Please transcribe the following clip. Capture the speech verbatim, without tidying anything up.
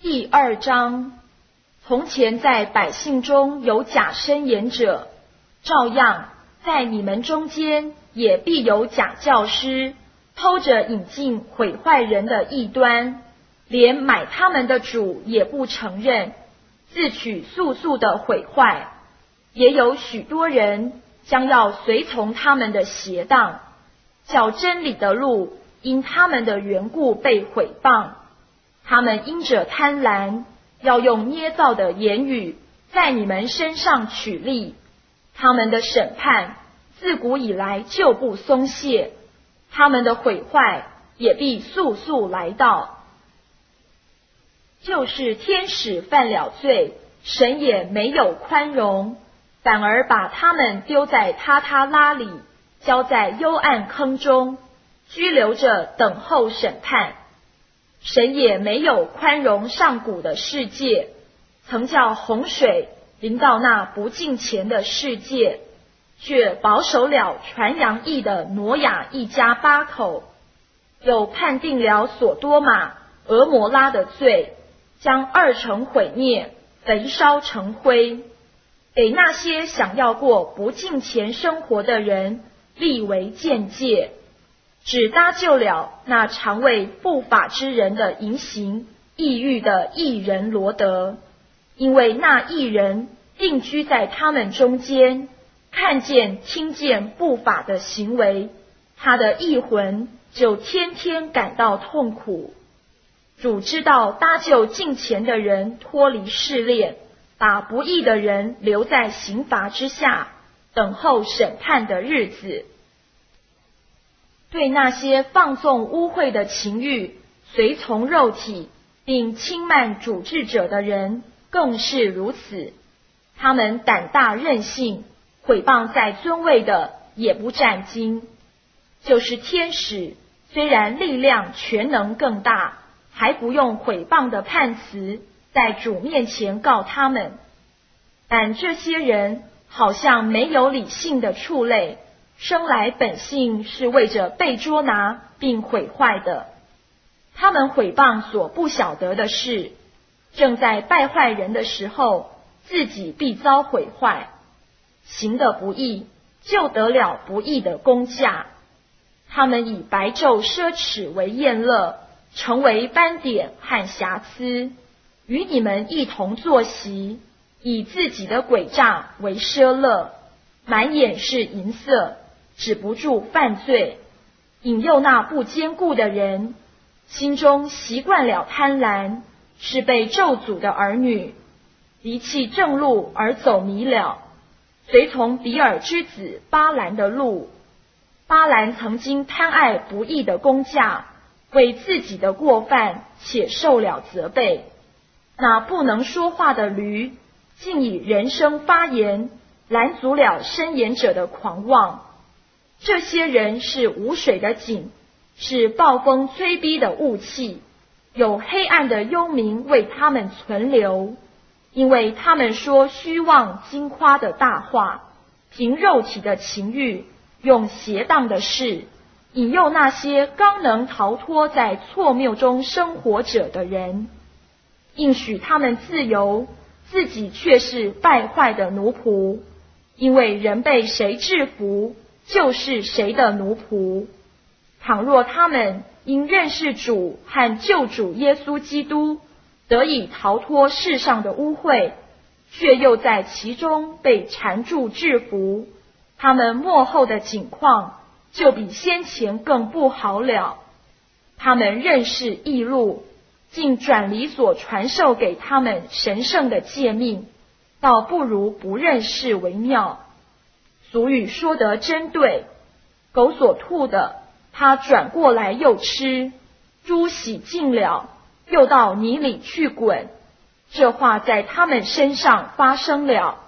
第二章，从前在百姓中有假申言者，照样在你们中间也必有假教师，偷着引进毁坏人的异端，连买他们的主也不承认，自取速速的毁坏。也有许多人将要随从他们的邪荡，叫真理的路因他们的缘故被毁谤。他们因着贪婪，要用捏造的言语在你们身上取利。他们的审判自古以来就不松懈，他们的毁坏也必速速来到。就是天使犯了罪，神也没有宽容，反而把他们丢在他他拉里，交在幽暗坑中，拘留着等候审判。神也没有宽容上古的世界，曾叫洪水临到那不敬虔的世界，却保守了传扬义的挪亚一家八口，又判定了所多玛、俄摩拉的罪，将二城毁灭，焚烧成灰，给那些想要过不敬虔生活的人立为鉴戒，只搭救了那常为不法之人的淫行抑郁的义人罗德，因为那义人定居在他们中间，看见听见不法的行为，他的义魂就天天感到痛苦。主知道搭救敬虔的人脱离试炼，把不义的人留在刑罚之下，等候审判的日子。对那些放纵污秽的情欲，随从肉体，并轻慢主治者的人，更是如此。他们胆大任性，毁谤在尊位的，也不战兢。就是天使，虽然力量全能更大，还不用毁谤的判词在主面前告他们。但这些人好像没有理性的畜类，生来本性是为着被捉拿并毁坏的。他们毁谤所不晓得的事，正在败坏人的时候，自己必遭毁坏。行的不义，就得了不义的工价。他们以白昼奢侈为宴乐，成为斑点和瑕疵，与你们一同坐席，以自己的诡诈为奢乐，满眼是银色，止不住犯罪，引诱那不坚固的人，心中习惯了贪婪，是被咒诅的儿女，离弃正路而走迷了，随从比尔之子巴兰的路。巴兰曾经贪爱不义的工价，为自己的过犯且受了责备。那不能说话的驴，竟以人声发言，拦阻了申言者的狂妄。这些人是无水的井，是暴风催逼的雾气，有黑暗的幽冥为他们存留，因为他们说虚妄矜夸的大话，凭肉体的情欲，用邪荡的事，引诱那些刚能逃脱在错谬中生活者的人，应许他们自由，自己却是败坏的奴仆，因为人被谁制服，就是谁的奴仆。倘若他们因认识主和救主耶稣基督，得以逃脱世上的污秽，却又在其中被缠住制服，他们末后的景况就比先前更不好了。他们认识义路，竟转离所传授给他们神圣的诫命，倒不如不认识为妙。俗语说得真对，狗所吐的，它转过来又吃；猪洗净了，又到泥里去滚。这话在他们身上发生了。